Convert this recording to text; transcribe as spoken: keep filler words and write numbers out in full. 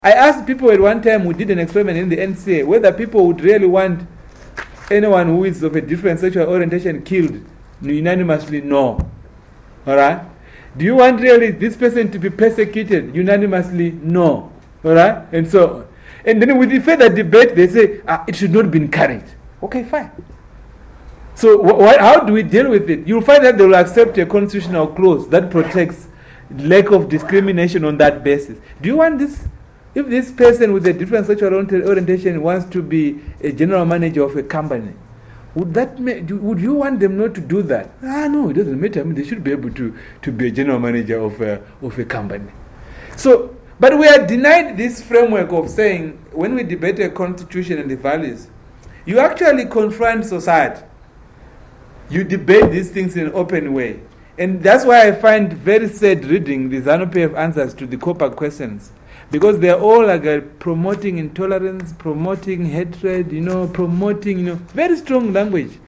I asked people at one time, we did an experiment in the N C A, whether people would really want anyone who is of a different sexual orientation killed unanimously. No. All right? Do you want really this person to be persecuted unanimously? No. All right? And so, and then with the further debate, they say, ah, it should not be encouraged. Okay, fine. So wh- wh- how do we deal with it? You'll find that they will accept a constitutional clause that protects lack of discrimination on that basis. Do you want this? If this person with a different sexual orientation wants to be a general manager of a company, would that ma- do, would you want them not to do that? Ah, no, it doesn't matter. I mean, they should be able to, to be a general manager of a, of a company. So, but we are denied this framework of saying, when we debate a constitution and the values, you actually confront society. You debate these things in an open way. And that's why I find very sad reading the ZANU-P F answers to the COPA questions. Because they're all like uh, promoting intolerance, promoting hatred, you know, promoting, you know, very strong language.